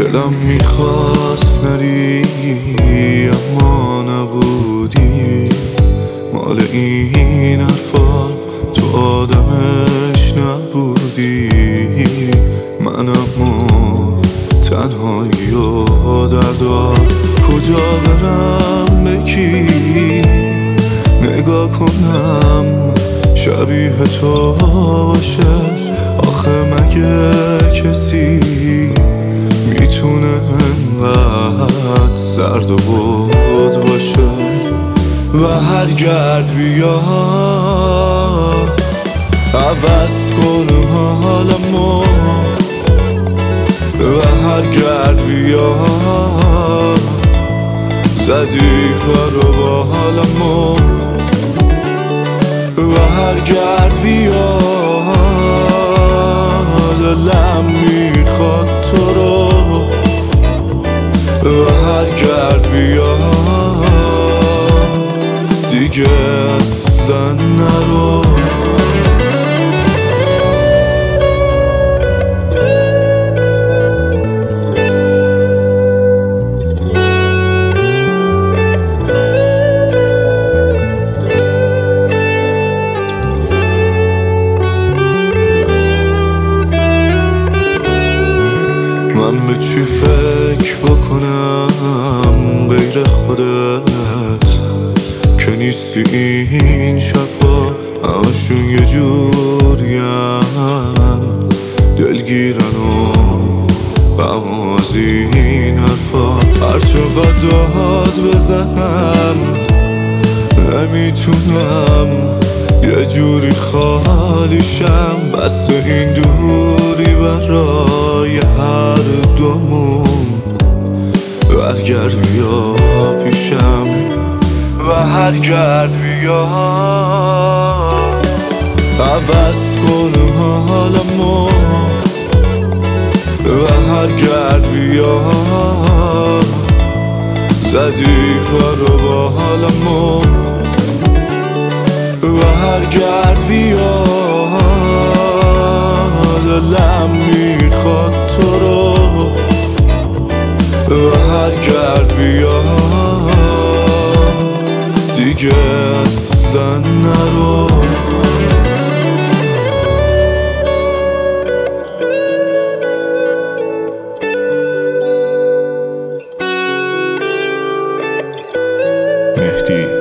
دلم میخواست نری اما نبودی، مال این حرفا تو آدمش نبودی. من اما تنهایی و دردا کجا برم به کی نگاه کنم شبیه تو باشه؟ آخه مگه کسی میتونه انقدر سرد و بود باشه؟ و هر گرد بیا عوض کن حالمو، و هر گرد بیا زدی فرو با حالمو، و هر گرد بیا دلم میخواد تو رو، و هر گرد بیا دیگه اصلا نرو. من به چی فکر بکنم غیر خودت که نیستی این شبا همشون یه جوریم دلگیرن و غم از این حرفا. هرچقدر داد بزنم نمیتونم یه جوری خالیشم، بس این دوری برای هر دومون. برگرد بیا پیشم و هر گرد بیا عوض کن حالمو، و هر گرد بیا زدی فرو با حالمو، و هر گرد بیا دلم میخواد تو رو، و هر گرد بیا دیگه اصلا نرو. مهدی